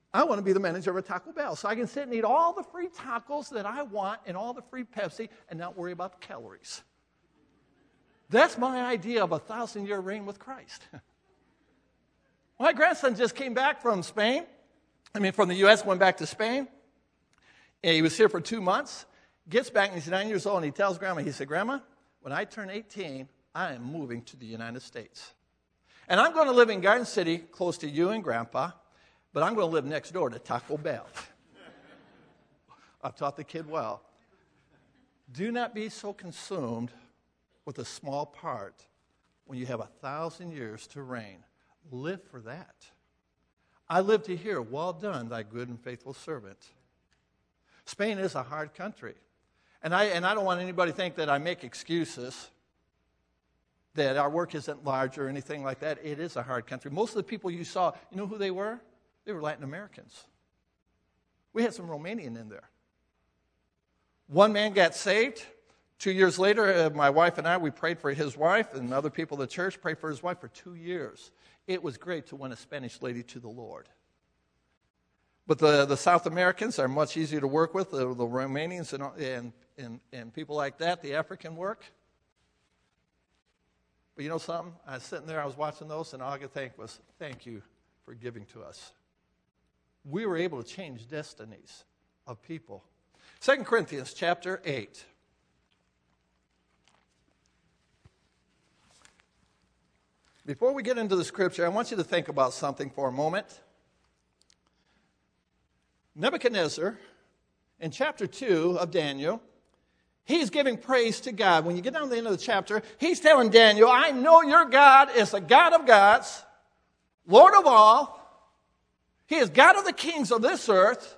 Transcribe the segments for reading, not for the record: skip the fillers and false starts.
I want to be the manager of a Taco Bell so I can sit and eat all the free tacos that I want and all the free Pepsi and not worry about the calories. That's my idea of a 1,000-year reign with Christ. My grandson just came back from from the U.S., went back to Spain. And he was here for 2 months. Gets back, and he's 9 years old, and he tells Grandma, he said, Grandma, when I turn 18, I am moving to the United States. And I'm going to live in Garden City, close to you and Grandpa, but I'm going to live next door to Taco Bell. I've taught the kid well. Do not be so consumed with a small part when you have 1,000 years to reign. Live for that. I live to hear, well done, thy good and faithful servant. Spain is a hard country. And I don't want anybody to think that I make excuses, that our work isn't large or anything like that. It is a hard country. Most of the people you saw, you know who they were? They were Latin Americans. We had some Romanian in there. One man got saved. 2 years later, my wife and I, we prayed for his wife, and other people in the church prayed for his wife for 2 years. It was great to win a Spanish lady to the Lord. But the South Americans are much easier to work with, the Romanians and people like that, the African work. But you know something? I was sitting there, I was watching those, and all I could think was, thank you for giving to us. We were able to change destinies of people. 2 Corinthians chapter 8. Before we get into the scripture, I want you to think about something for a moment. Nebuchadnezzar, in chapter 2 of Daniel, he's giving praise to God. When you get down to the end of the chapter, he's telling Daniel, I know your God is the God of gods, Lord of all. He is God of the kings of this earth.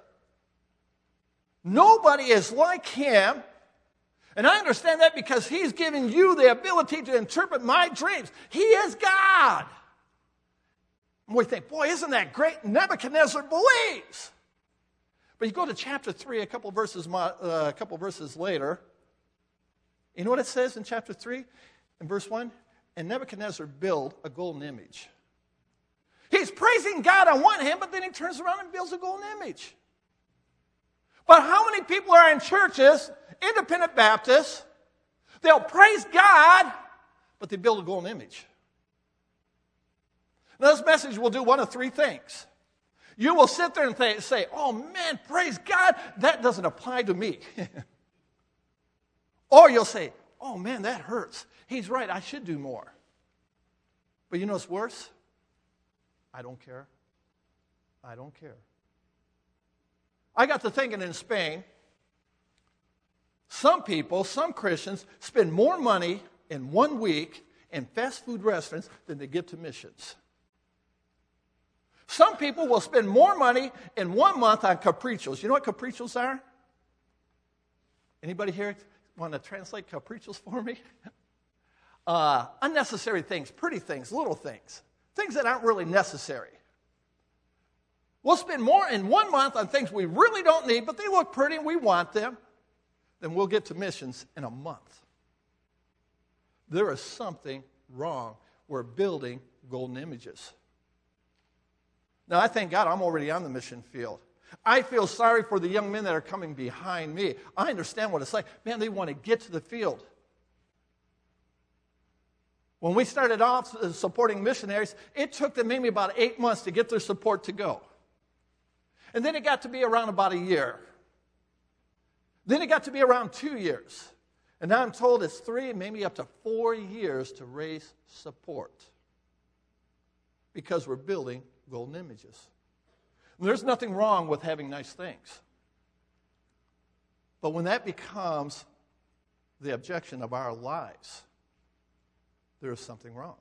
Nobody is like him. And I understand that because he's given you the ability to interpret my dreams. He is God. And we think, boy, isn't that great? Nebuchadnezzar believes. But you go to chapter 3, a couple verses later. You know what it says in chapter 3? In verse 1? And Nebuchadnezzar built a golden image. He's praising God on one hand, but then he turns around and builds a golden image. But how many people are in churches, independent Baptists, they'll praise God, but they build a golden image? Now this message will do one of three things. You will sit there and say, oh man, praise God, that doesn't apply to me. Or you'll say, oh man, that hurts. He's right, I should do more. But you know what's worse? I don't care. I don't care. I got to thinking in Spain, some people, some Christians, spend more money in 1 week in fast food restaurants than they give to missions. Some people will spend more money in 1 month on caprichos. You know what caprichos are? Anybody here want to translate caprichos for me? Unnecessary things, pretty things, little things. Things that aren't really necessary. We'll spend more in 1 month on things we really don't need, but they look pretty and we want them, than we'll get to missions in a month. There is something wrong. We're building golden images. Now, I thank God I'm already on the mission field. I feel sorry for the young men that are coming behind me. I understand what it's like. Man, they want to get to the field. When we started off supporting missionaries, it took them maybe about 8 months to get their support to go. And then it got to be around about a year. Then it got to be around 2 years. And now I'm told it's 3, maybe up to 4 years to raise support. Because we're building golden images. And there's nothing wrong with having nice things. But when that becomes the objection of our lives, there is something wrong.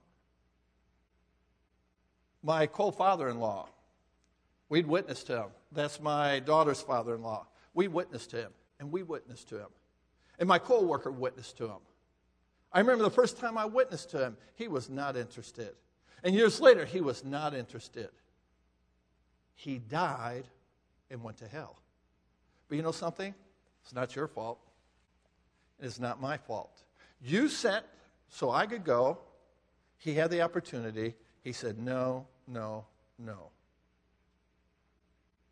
My co-father-in-law, we'd witnessed to him. That's my daughter's father-in-law. We witnessed to him, and we witnessed to him. And my co-worker witnessed to him. I remember the first time I witnessed to him, he was not interested. And years later, he was not interested. He died and went to hell. But you know something? It's not your fault. It's not my fault. You sent so I could go. He had the opportunity. He said, no, no, no.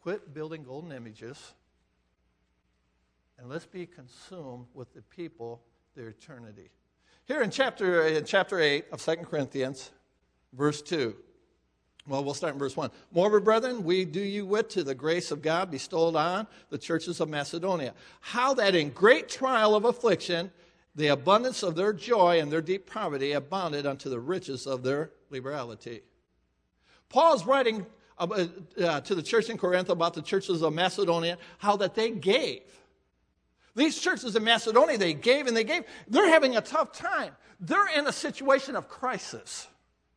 quit building golden images, and let's be consumed with the people, their eternity. Here in chapter 8 of 2 Corinthians, verse 2. Well, we'll start in verse 1. Moreover, brethren, we do you wit to the grace of God bestowed on the churches of Macedonia, how that in great trial of affliction, the abundance of their joy and their deep poverty abounded unto the riches of their liberality. Paul's writing to the church in Corinth about the churches of Macedonia, how that they gave. These churches in Macedonia, they gave and they gave. They're having a tough time. They're in a situation of crisis.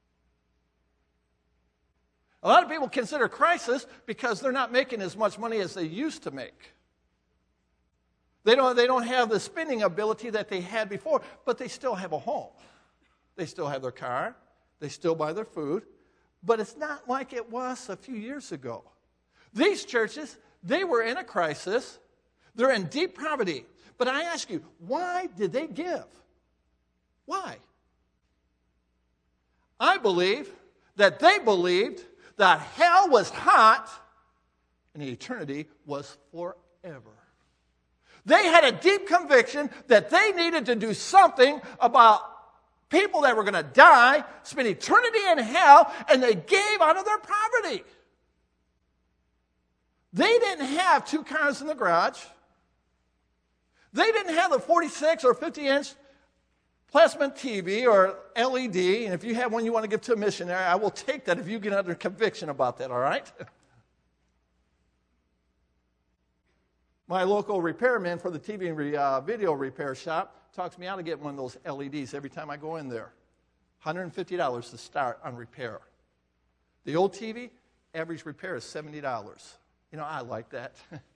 A lot of people consider crisis because they're not making as much money as they used to make. They don't have the spending ability that they had before, but they still have a home. They still have their car. They still buy their food. But it's not like it was a few years ago. These churches, they were in a crisis. They're in deep poverty. But I ask you, why did they give? Why? I believe that they believed that hell was hot and eternity was forever. They had a deep conviction that they needed to do something about people that were going to die, spend eternity in hell, and they gave out of their poverty. They didn't have 2 cars in the garage. They didn't have the 46 or 50-inch plasma TV or LED, and if you have one you want to give to a missionary, I will take that if you get under conviction about that, all right? My local repairman for the TV and video repair shop talks me out of getting one of those LEDs every time I go in there. $150 to start on repair. The old TV, average repair is $70. I like that.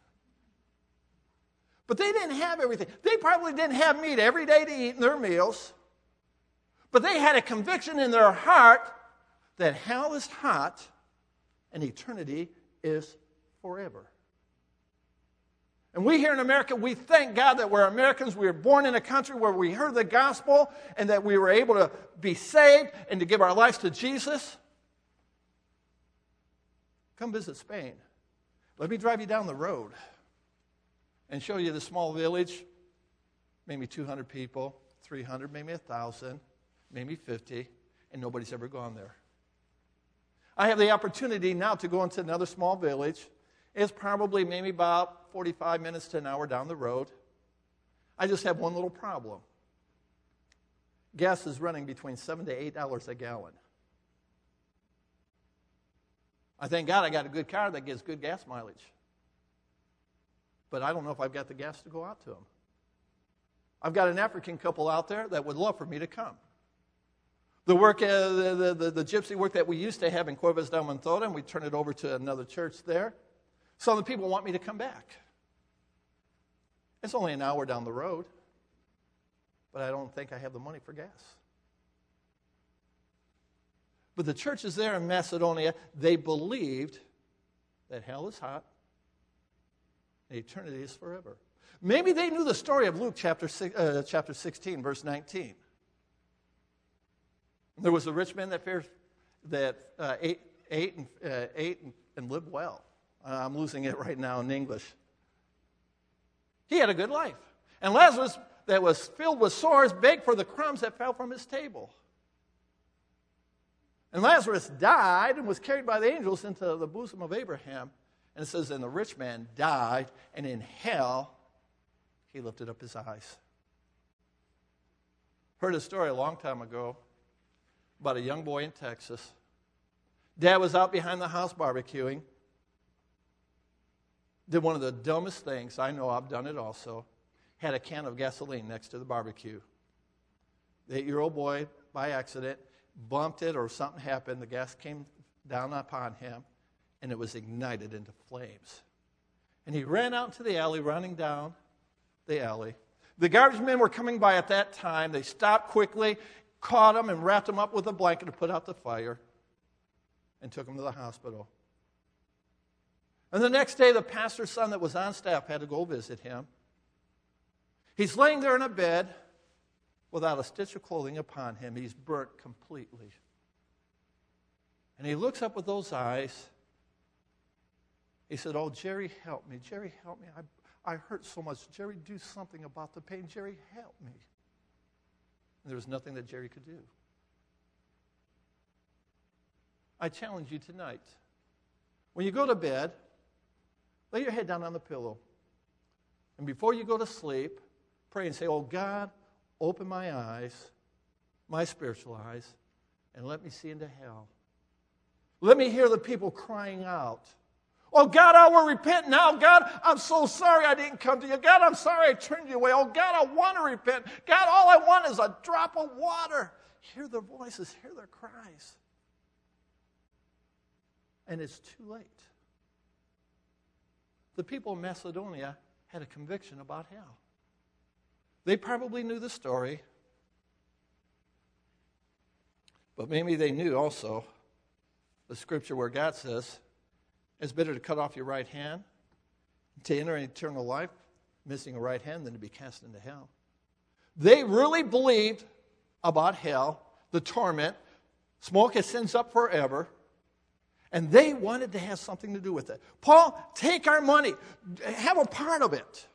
But they didn't have everything. They probably didn't have meat every day to eat in their meals. But they had a conviction in their heart that hell is hot and eternity is forever. And we here in America, we thank God that we're Americans. We were born in a country where we heard the gospel and that we were able to be saved and to give our lives to Jesus. Come visit Spain. Let me drive you down the road and show you the small village, maybe 200 people, 300, maybe 1,000, maybe 50, and nobody's ever gone there. I have the opportunity now to go into another small village. It's probably maybe about 45 minutes to an hour down the road. I just have one little problem. Gas is running between $7 to $8 a gallon. I thank God I got a good car that gives good gas mileage. But I don't know if I've got the gas to go out to them. I've got an African couple out there that would love for me to come. The work, the gypsy work that we used to have in Cuevas del Montoda, and we turned it over to another church there. Some of the people want me to come back. It's only an hour down the road, but I don't think I have the money for gas. But the churches there in Macedonia, they believed that hell is hot, eternity is forever. Maybe they knew the story of Luke chapter 16, verse 19. There was a rich man that ate and lived well. I'm losing it right now in English. He had a good life. And Lazarus, that was filled with sores, begged for the crumbs that fell from his table. And Lazarus died and was carried by the angels into the bosom of Abraham. And it says, and the rich man died, and in hell he lifted up his eyes. Heard a story a long time ago about a young boy in Texas. Dad was out behind the house barbecuing. Did one of the dumbest things. I know I've done it also. Had a can of gasoline next to the barbecue. The 8-year-old boy, by accident, bumped it or something happened. The gas came down upon him, and it was ignited into flames. And he ran out into the alley, running down the alley. The garbage men were coming by at that time. They stopped quickly, caught him, and wrapped him up with a blanket to put out the fire, and took him to the hospital. And the next day, the pastor's son that was on staff had to go visit him. He's laying there in a bed without a stitch of clothing upon him. He's burnt completely. And he looks up with those eyes. He said, oh, Jerry, help me. Jerry, help me. I hurt so much. Jerry, do something about the pain. Jerry, help me. And there was nothing that Jerry could do. I challenge you tonight. When you go to bed, lay your head down on the pillow. And before you go to sleep, pray and say, oh, God, open my eyes, my spiritual eyes, and let me see into hell. Let me hear the people crying out. Oh, God, I will repent now. God, I'm so sorry I didn't come to you. God, I'm sorry I turned you away. Oh, God, I want to repent. God, all I want is a drop of water. Hear their voices, hear their cries. And it's too late. The people of Macedonia had a conviction about hell. They probably knew the story, but maybe they knew also the scripture where God says, it's better to cut off your right hand to enter eternal life, missing a right hand, than to be cast into hell. They really believed about hell, the torment, smoke ascends up forever, and they wanted to have something to do with it. Paul, take our money, have a part of it.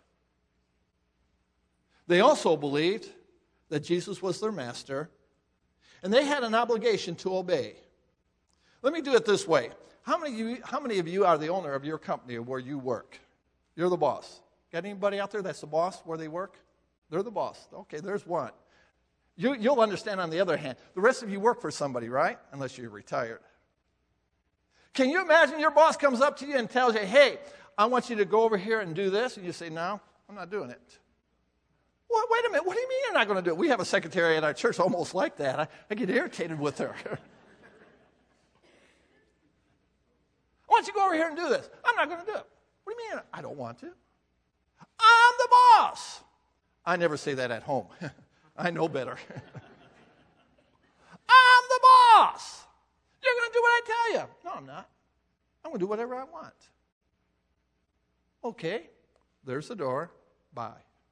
They also believed that Jesus was their master, and they had an obligation to obey. Let me do it this way. How many of you are the owner of your company or where you work? You're the boss. Got anybody out there that's the boss where they work? They're the boss. Okay, there's one. You'll understand on the other hand. The rest of you work for somebody, right? Unless you're retired. Can you imagine your boss comes up to you and tells you, hey, I want you to go over here and do this? And you say, no, I'm not doing it. Well, wait a minute. What do you mean you're not going to do it? We have a secretary at our church almost like that. I get irritated with her. I want you to go over here and do this. I'm not going to do it. What do you mean? I don't want to. I'm the boss. I never say that at home. I know better. I'm the boss. You're going to do what I tell you. No, I'm not. I'm going to do whatever I want. Okay, there's the door. Bye.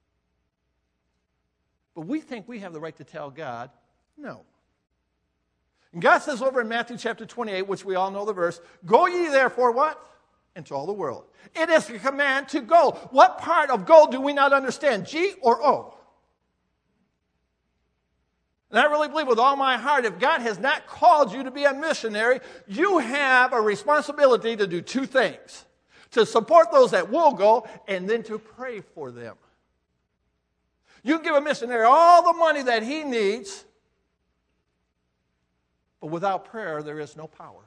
But we think we have the right to tell God, no. And God says over in Matthew chapter 28, which we all know the verse, go ye therefore what? Into all the world. It is a command to go. What part of go do we not understand? G or O? And I really believe with all my heart, if God has not called you to be a missionary, you have a responsibility to do two things. To support those that will go, and then to pray for them. You give a missionary all the money that he needs, but without prayer, there is no power.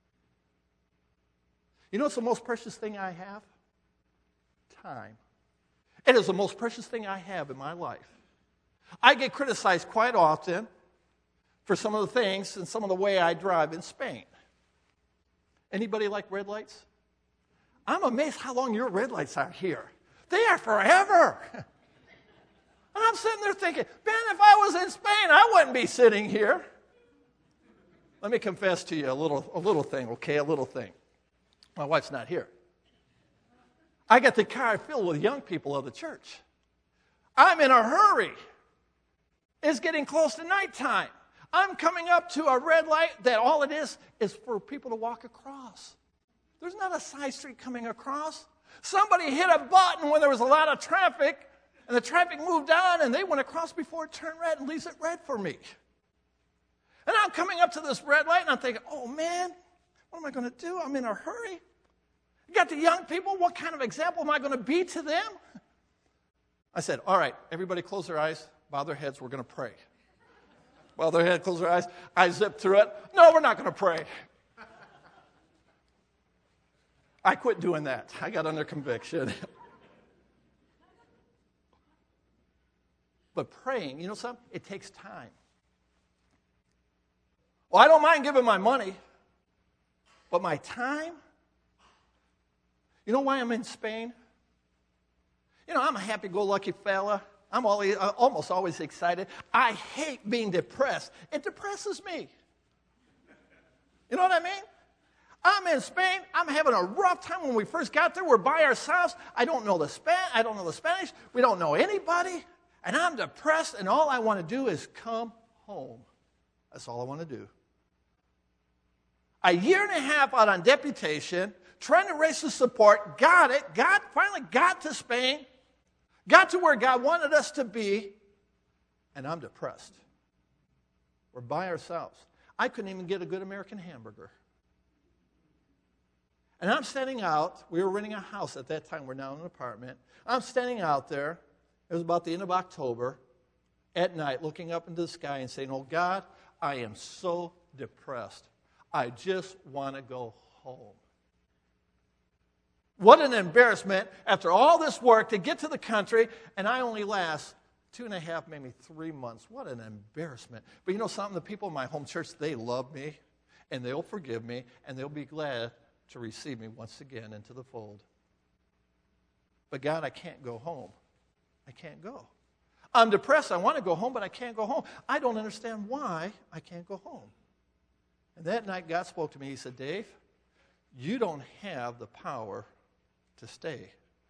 You know what's the most precious thing I have? Time. It is the most precious thing I have in my life. I get criticized quite often for some of the things and some of the way I drive in Spain. Anybody like red lights? I'm amazed how long your red lights are here. They are forever. And I'm sitting there thinking, man, if I was in Spain, I wouldn't be sitting here. Let me confess to you a little thing, okay? A little thing. My wife's not here. I got the car filled with young people of the church. I'm in a hurry. It's getting close to nighttime. I'm coming up to a red light that all it is for people to walk across. There's not a side street coming across. Somebody hit a button when there was a lot of traffic, and the traffic moved on, and they went across before it turned red and leaves it red for me. And I'm coming up to this red light, and I'm thinking, oh, man, what am I going to do? I'm in a hurry. You got the young people. What kind of example am I going to be to them? I said, all right, everybody close their eyes, bow their heads. We're going to pray. Bow their head, close their eyes. I zipped through it. No, we're not going to pray. I quit doing that. I got under conviction. But praying, you know something? It takes time. Well, I don't mind giving my money, but my time? You know why I'm in Spain? You know, I'm a happy-go-lucky fella. I'm almost always excited. I hate being depressed. It depresses me. You know what I mean? I'm in Spain. I'm having a rough time. When we first got there, we're by ourselves. I don't know the Spanish. We don't know anybody. And I'm depressed, and all I want to do is come home. That's all I want to do. A year and a half out on deputation, trying to raise the support, got it, finally got to Spain, got to where God wanted us to be, and I'm depressed. We're by ourselves. I couldn't even get a good American hamburger. And I'm standing out. We were renting a house at that time. We're now in an apartment. I'm standing out there. It was about the end of October at night, looking up into the sky and saying, oh, God, I am so depressed. I just want to go home. What an embarrassment after all this work to get to the country, and I only last 2.5, maybe 3 months. What an embarrassment. But you know something? The people in my home church, they love me, and they'll forgive me, and they'll be glad to receive me once again into the fold. But God, I can't go home. I can't go. I'm depressed. I want to go home, but I can't go home. I don't understand why I can't go home. And that night, God spoke to me. He said, Dave, you don't have the power to stay.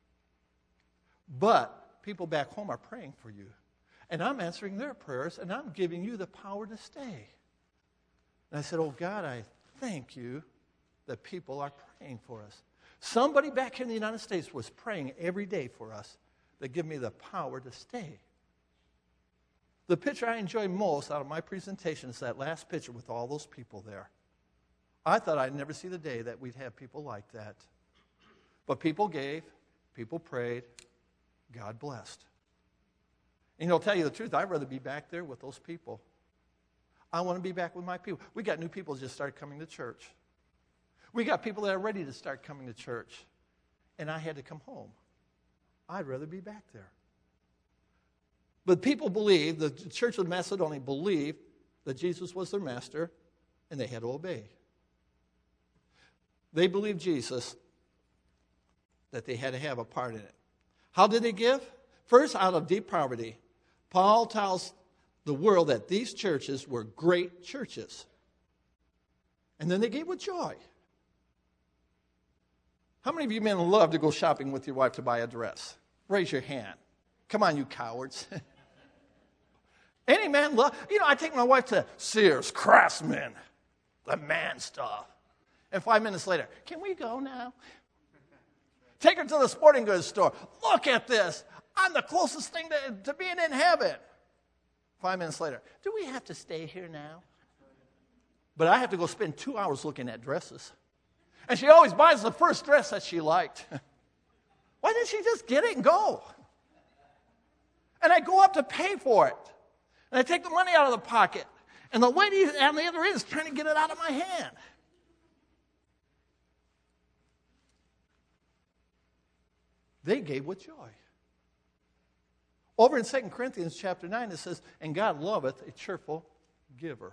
But people back home are praying for you. And I'm answering their prayers, and I'm giving you the power to stay. And I said, oh, God, I thank you that people are praying for us. Somebody back here in the United States was praying every day for us that give me the power to stay. The picture I enjoy most out of my presentation is that last picture with all those people there. I thought I'd never see the day that we'd have people like that. But people gave, people prayed, God blessed. And I'll tell you the truth, I'd rather be back there with those people. I want to be back with my people. We got new people just started coming to church. We got people that are ready to start coming to church. And I had to come home. I'd rather be back there. But people believed, the Church of Macedonia believed that Jesus was their master, and they had to obey. They believed Jesus, that they had to have a part in it. How did they give? First, out of deep poverty. Paul tells the world that these churches were great churches. And then they gave with joy. How many of you men love to go shopping with your wife to buy a dress? Raise your hand. Come on, you cowards. Any man love? I take my wife to Sears, Craftsman, the man stuff. And 5 minutes later, can we go now? Take her to the sporting goods store. Look at this. I'm the closest thing to being in heaven. 5 minutes later, do we have to stay here now? But I have to go spend 2 hours looking at dresses. And she always buys the first dress that she liked. Why didn't she just get it and go? And I go up to pay for it. And I take the money out of the pocket. And the lady on the other end is trying to get it out of my hand. They gave with joy. Over in 2 Corinthians chapter 9, it says, and God loveth a cheerful giver.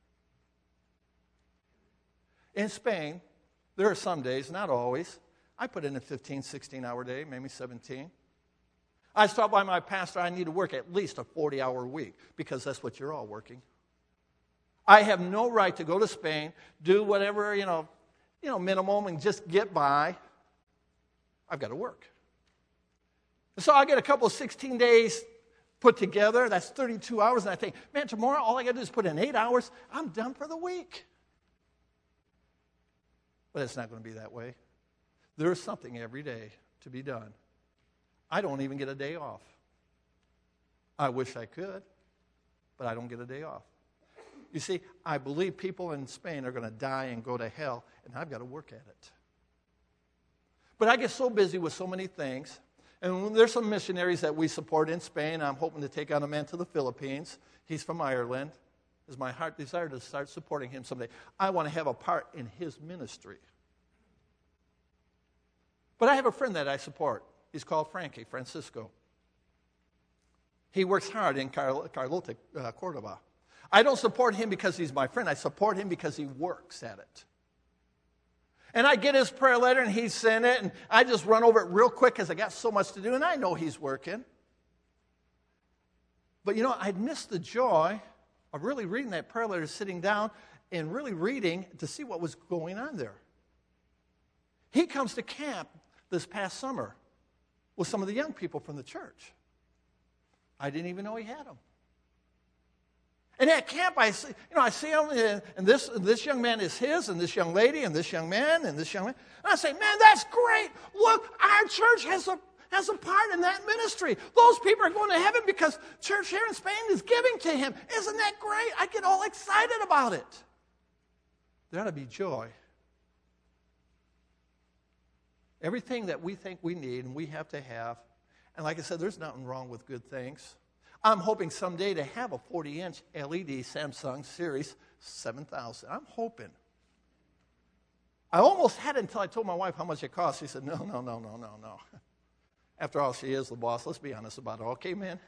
In Spain, there are some days, not always, I put in a 15, 16-hour day, maybe 17. I stopped by my pastor, I need to work at least a 40-hour week, because that's what you're all working. I have no right to go to Spain, do whatever, minimum, and just get by. I've got to work. So I get a couple of 16 days put together. That's 32 hours. And I think, man, tomorrow all I got to do is put in 8 hours. I'm done for the week. But it's not going to be that way. There's something every day to be done. I don't even get a day off. I wish I could, but I don't get a day off. You see, I believe people in Spain are going to die and go to hell, and I've got to work at it. But I get so busy with so many things. And there's some missionaries that we support in Spain. I'm hoping to take on a man to the Philippines. He's from Ireland. It's my heart desire to start supporting him someday. I want to have a part in his ministry. But I have a friend that I support. He's called Francisco. He works hard in Carlota, Cordoba. I don't support him because he's my friend. I support him because he works at it. And I get his prayer letter, and he sent it, and I just run over it real quick because I got so much to do, and I know he's working. But, I'd missed the joy of really reading that prayer letter, sitting down and really reading to see what was going on there. He comes to camp this past summer with some of the young people from the church. I didn't even know he had them. And at camp, I see them, and this young man is his, and this young lady, and this young man, and this young man. And I say, man, that's great. Look, our church has a part in that ministry. Those people are going to heaven because church here in Spain is giving to him. Isn't that great? I get all excited about it. There ought to be joy. Everything that we think we need and we have to have. And like I said, there's nothing wrong with good things. I'm hoping someday to have a 40-inch LED Samsung Series 7000. I'm hoping. I almost had it until I told my wife how much it cost. She said, no. After all, she is the boss. Let's be honest about it. Okay, man?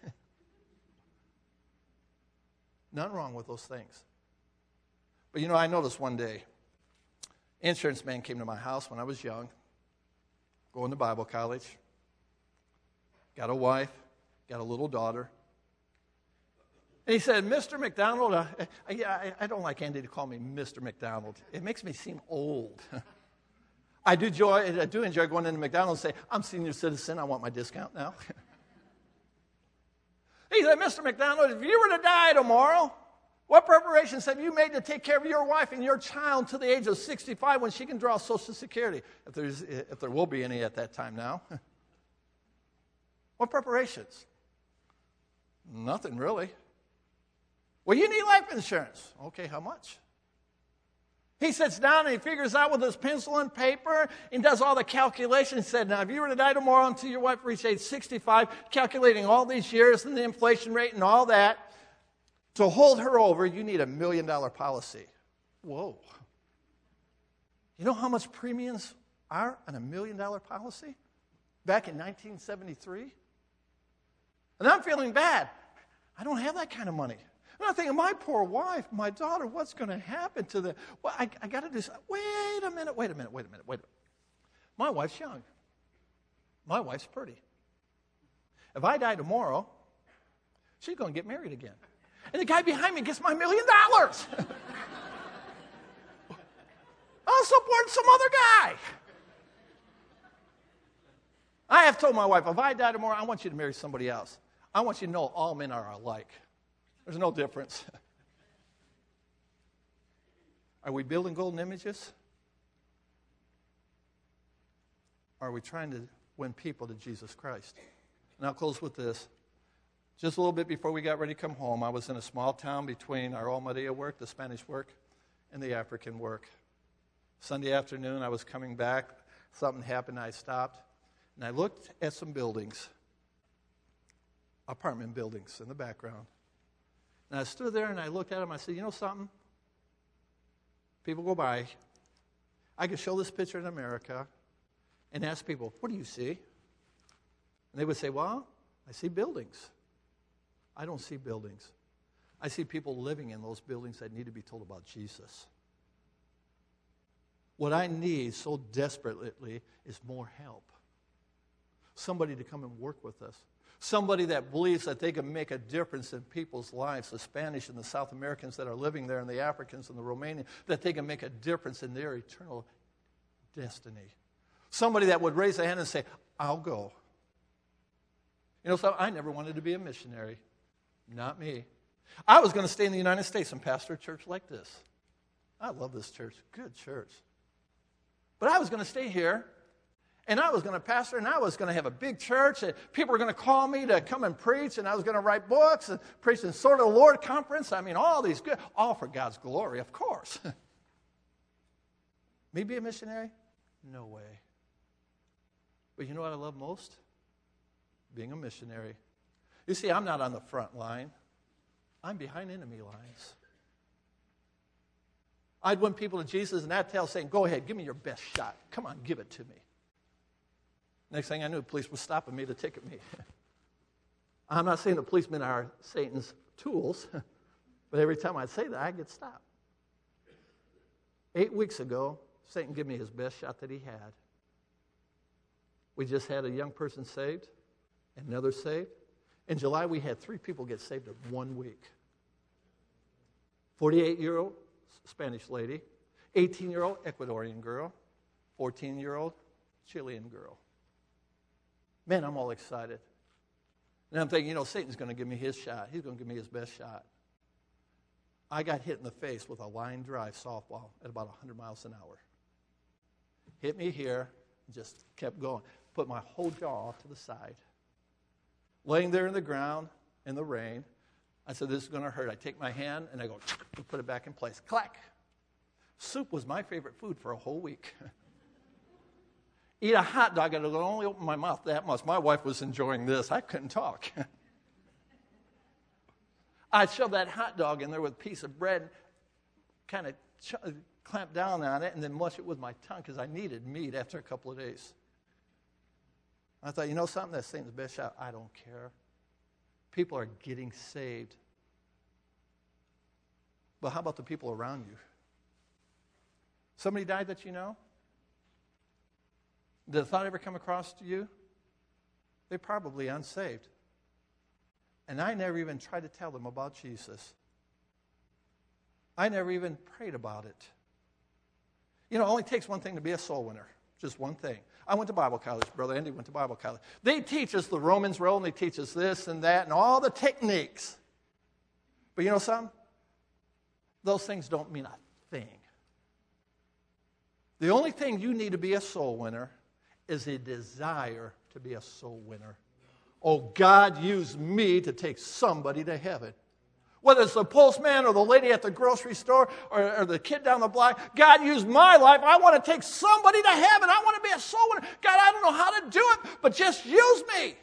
Nothing wrong with those things. But, I noticed one day, insurance man came to my house when I was young, going to Bible college, got a wife, got a little daughter. And he said, Mr. McDonald, I don't like Andy to call me Mr. McDonald. It makes me seem old. I do enjoy going into McDonald's and say, I'm senior citizen, I want my discount now. He said, Mr. McDonald, if you were to die tomorrow, what preparations have you made to take care of your wife and your child to the age of 65 when she can draw Social Security? If there will be any at that time now. What preparations? Nothing really. Well, you need life insurance. Okay, how much? He sits down and he figures out with his pencil and paper and does all the calculations. He said, now, if you were to die tomorrow until your wife reached age 65, calculating all these years and the inflation rate and all that, to hold her over, you need $1 million policy. Whoa. You know how much premiums are on $1 million policy? Back in 1973? And I'm feeling bad. I don't have that kind of money. And I'm thinking, my poor wife, my daughter, what's going to happen to them? Well, I got to do something. Wait a minute. My wife's young. My wife's pretty. If I die tomorrow, she's going to get married again. And the guy behind me gets my $1 million. I'll support some other guy. I have told my wife, if I die tomorrow, I want you to marry somebody else. I want you to know all men are alike. There's no difference. Are we building golden images? Or are we trying to win people to Jesus Christ? And I'll close with this. Just a little bit before we got ready to come home, I was in a small town between our Almadía work, the Spanish work, and the African work. Sunday afternoon, I was coming back. Something happened. I stopped, and I looked at some buildings, apartment buildings in the background. And I stood there, and I looked at them. I said, you know something? People go by. I could show this picture in America and ask people, what do you see? And they would say, well, I see buildings. I don't see buildings. I see people living in those buildings that need to be told about Jesus. What I need so desperately is more help. Somebody to come and work with us. Somebody that believes that they can make a difference in people's lives, the Spanish and the South Americans that are living there and the Africans and the Romanians, that they can make a difference in their eternal destiny. Somebody that would raise a hand and say, I'll go. So I never wanted to be a missionary. Not me. I was going to stay in the United States and pastor a church like this. I love this church. Good church. But I was going to stay here, and I was going to pastor, and I was going to have a big church, and people were going to call me to come and preach, and I was going to write books and preach in Sword of the Lord conference. I mean, all these good, all for God's glory, of course. Me be a missionary? No way. But you know what I love most? Being a missionary. You see, I'm not on the front line. I'm behind enemy lines. I'd win people to Jesus, and I'd tell saying, go ahead, give me your best shot. Come on, give it to me. Next thing I knew, the police were stopping me to ticket me. I'm not saying the policemen are Satan's tools, but every time I'd say that, I'd get stopped. 8 weeks ago, Satan gave me his best shot that he had. We just had a young person saved, another saved. In July, we had 3 people get saved in 1 week. 48-year-old Spanish lady, 18-year-old Ecuadorian girl, 14-year-old Chilean girl. Man, I'm all excited. And I'm thinking, Satan's going to give me his shot. He's going to give me his best shot. I got hit in the face with a line drive softball at about 100 miles an hour. Hit me here, and just kept going. Put my whole jaw off to the side. Laying there in the ground in the rain, I said, this is going to hurt. I take my hand, and I go, and put it back in place. Clack. Soup was my favorite food for a whole week. Eat a hot dog, and I could only open my mouth that much. My wife was enjoying this. I couldn't talk. I'd shove that hot dog in there with a piece of bread, kind of clamp down on it, and then mush it with my tongue because I needed meat after a couple of days. I thought, you know something? That's Satan's best shot. I don't care. People are getting saved. But how about the people around you? Somebody died that you know? Did the thought ever come across to you? They're probably unsaved. And I never even tried to tell them about Jesus. I never even prayed about it. You know, it only takes one thing to be a soul winner. Just one thing. I went to Bible college. Brother Andy went to Bible college. They teach us the Romans road, and they teach us this and that and all the techniques. But you know something? Those things don't mean a thing. The only thing you need to be a soul winner is a desire to be a soul winner. Oh, God used me to take somebody to heaven. Whether it's the postman or the lady at the grocery store or the kid down the block, God used my life. I want to take somebody to heaven. I want to be a soul winner. God, I don't know how to do it, but just use me.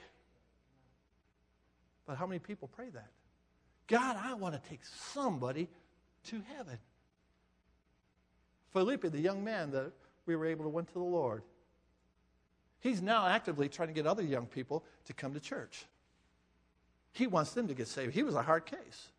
But how many people pray that? God, I want to take somebody to heaven. Felipe, the young man that we were able to win to the Lord, he's now actively trying to get other young people to come to church. He wants them to get saved. He was a hard case.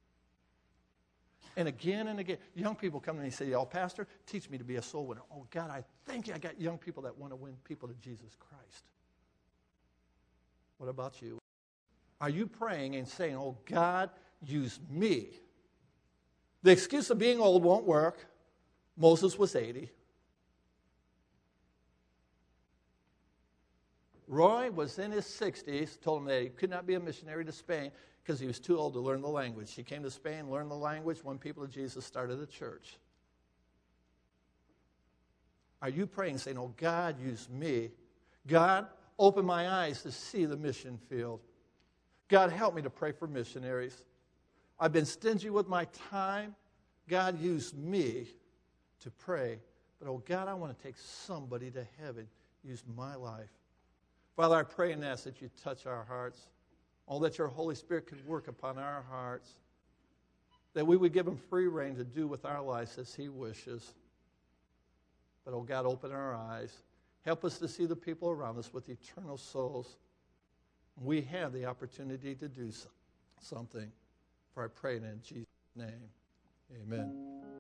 And again, young people come to me and say, oh, Pastor, teach me to be a soul winner. Oh, God, I thank you. I got young people that want to win people to Jesus Christ. What about you? Are you praying and saying, oh, God, use me? The excuse of being old won't work. Moses was 80. Roy was in his 60s, told him that he could not be a missionary to Spain because he was too old to learn the language. He came to Spain, learned the language, won people to Jesus, started a church. Are you praying, saying, oh, God, use me? God, open my eyes to see the mission field. God, help me to pray for missionaries. I've been stingy with my time. God, use me to pray. But, oh, God, I want to take somebody to heaven. Use my life. Father, I pray and ask that you touch our hearts. Oh, that your Holy Spirit could work upon our hearts. That we would give him free rein to do with our lives as he wishes. But, oh, God, open our eyes. Help us to see the people around us with eternal souls. We have the opportunity to do something. For I pray in Jesus' name. Amen.